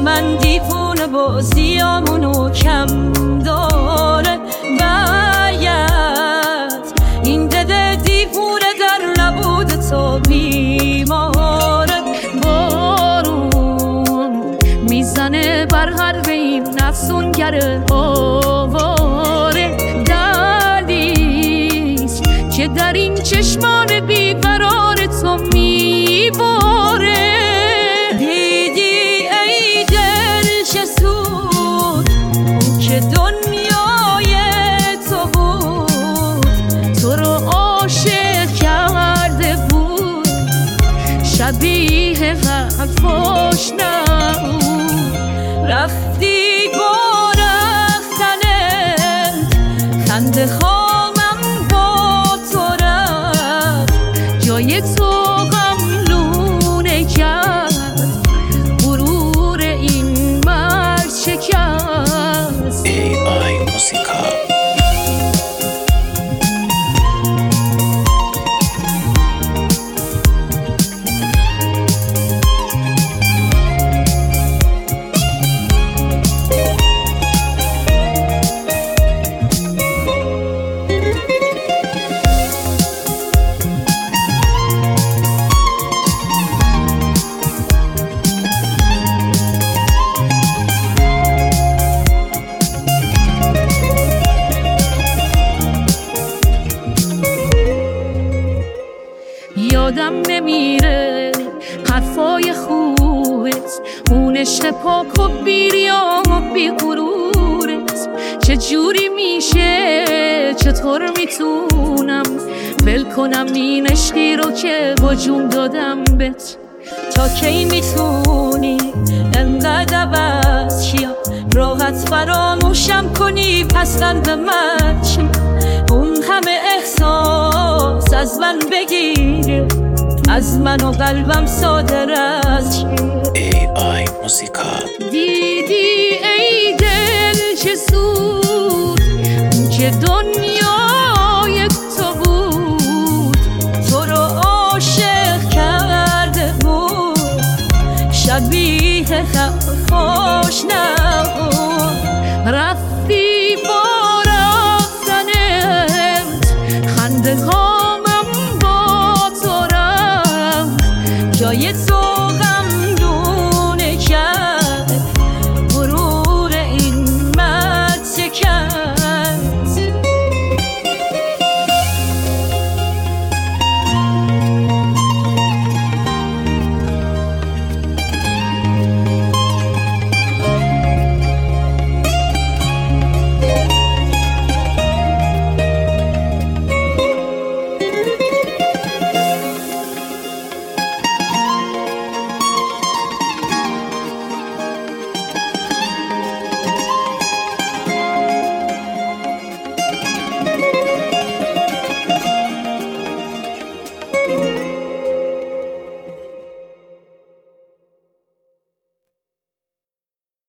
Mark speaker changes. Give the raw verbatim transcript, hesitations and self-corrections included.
Speaker 1: من دیوونه بازیامونو کم داره. باید این دل دیوونه در نبود تو بیماره. بارون میزنه بر حرف این نفسونگر آواره. دردیست که در این چشمان بیقرار تو میباره. دیدی ای دل چه سود که دنیای تو بود، تو رو عاشق کرده بود، شبیه حرفاش نبود. رفتی با رفتنت خنده خامم با تو رفت، جای تو غم لونه کرد، غرور این مرد شکست.
Speaker 2: ای آی موسیقا.
Speaker 1: یادم نمیره حرفای خوبت، اون عشق پاک و بیریام و بی غرورت. چجوری میشه، چطور میتونم ول کنم این عشقی رو که با جون دادم بهت؟ تا کی میتونی انقدر عوض چیا راحت فراموشم کنی؟ پس قلب من چی؟ اون همه احساس از من بگیره، از من و قلبم صادر از چی؟
Speaker 2: ای آی موسیقا.
Speaker 1: دیدی ای دل چه سود که دنیای تو بود، تو رو عاشق کرده بود، شبیه حرفاش نبود. رفتی با رفتنت خنده ها